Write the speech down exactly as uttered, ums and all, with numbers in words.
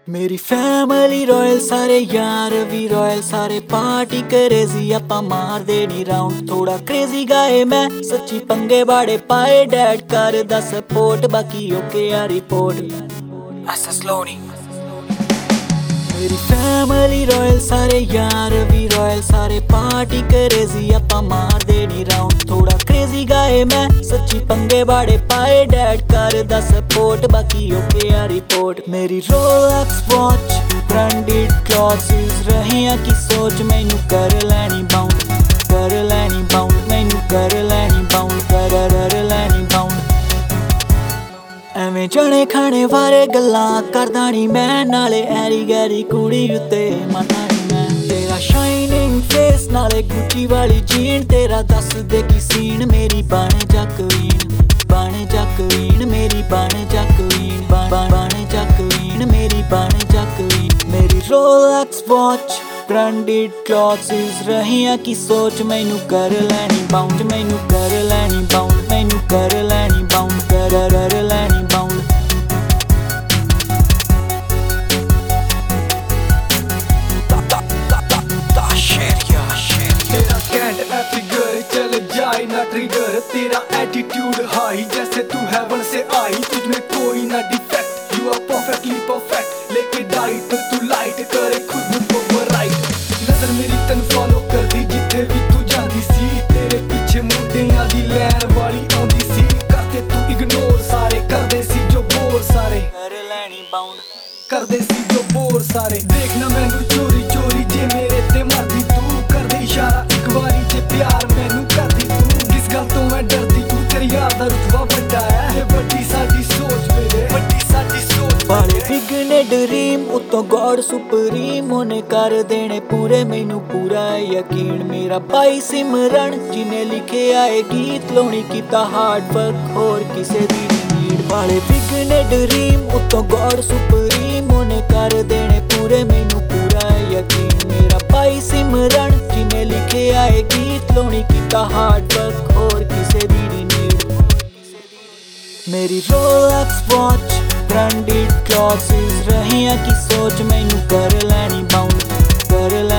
मेरी family royal सारे यार भी रॉयल सारे पार्टी करेजी आपा मार देनी राउंड थोड़ा क्रेजी गाए मैं सच्ची पंगे बाड़े पाए डैड कर दा सपोर्ट बाकी ओके आ रिपोर्ट ऐसा स्लो नहीं। मेरी फैमिली रॉयल सारे यार भी रॉयल सारे पार्टी करेजी आपा मार देनी राउंड थोड़ा क्रेजी गाए मैं सच्ची पंगे बाड़े पाए डैड कर दा सपोर्ट बाकी ओके आ रिपोर्ट। मेरी रोलेक्स वॉच ब्रांडेड क्लॉथ्स रहिया की सोच मैनू कर लैनी बाउंड कर लैनी बाउंड मैनू कर लैनी बाउंड कर कर लैनी बाउंड। ਐਵੇਂ ਜਣੇ ਖਾਣੇ ਵਾਰੇ ਗੱਲਾਂ ਕਰਦਾ ਨੀ ਮੈਂ ਨਾਲੇ ਐਰੀ ਗੈਰੀ ਕੁੜੀ ਉੱਤੇ ਮਨਾ ਨੀ ਮੈਂ ਤੇਰਾ ਸ਼ਾਈਨਿੰਗ ਫੇਸ ਨਾਲੇ ਗੁੱਚੀ ਵਾਲੀ ਜੀਨ ਤੇਰਾ ਦੱਸ ਦੇ ਕੀ ਸੀਨ ਮੇਰੀ ਬਣ ਜਾ ਕੁਈਨ ਬਣ ਜਾ ਕੁਈਨ ਮੇਰੀ ਬਣ ਜਾ ਕੁਈਨ ਬਣ ਜਾ ਕੁਈਨ ਮੇਰੀ ਬਣ ਜਾ ਕੁਈਨ। ਮੇਰੀ ਰੋਲੈਕਸ ਵਾਚ ब्रांडेड क्लॉथ्स रहिया की सोच मैनू कर लैनी बाउंड मैनू कर लैनी बाउंड मैनू कर लैनी बाउंड कर कर लैनी बाउंड। तेरा कैंट है फिगर चल जाए ना ट्रिगर तेरा एटीट्यूड हाई जैसे तू हेवन से आई तुझमें कोई ना defect you are perfectly perfect लेके डाइट पर तू लाइट करे खुद नजर मेरी तन फॉलो कर दी जिथे भी तू जाती सी तेरे पीछे मुंडियां दी लैन वाली आंदी सी करते तू इग्नोर सारे करदे सी जो बोर सारे कर लैनी बाउंड करदे सी जो बोर सारे। देखना मैनू चोरी चोरी जे मेरे ते मरदी तू कर दे इशारा एक बारी जे प्यार मैनू करदी तू किस गल तो मैं डरदी तू तेरी यार दा रुतबा बड़ा है बड़ी साडी सोच मेरे बड़ी साडी सोच वाले बिगने ड्रीम उतो गॉड सुप्रीम होने कर देने पूरे मैनू पूरा यकीन मेरा भाई सिमरन जिन्हें लिखे आए गीत लोनी कीता हार्ड वर्क होर किसे दी नीड। वाले बिगने ड्रीम उतो गॉड सुप्रीम होने कर देने पूरे मैनू पूरा यकीन मेरा भाई सिमरन जिन्हें लिखे आए गीत लोनी कीता हार्ड वर्क होर किसे दी नीड। मेरी रोलेक्स वॉच ब्रांडेड क्लॉथ्स रहिया की सोच मैनू कर लैनी बाउंड कर लैनी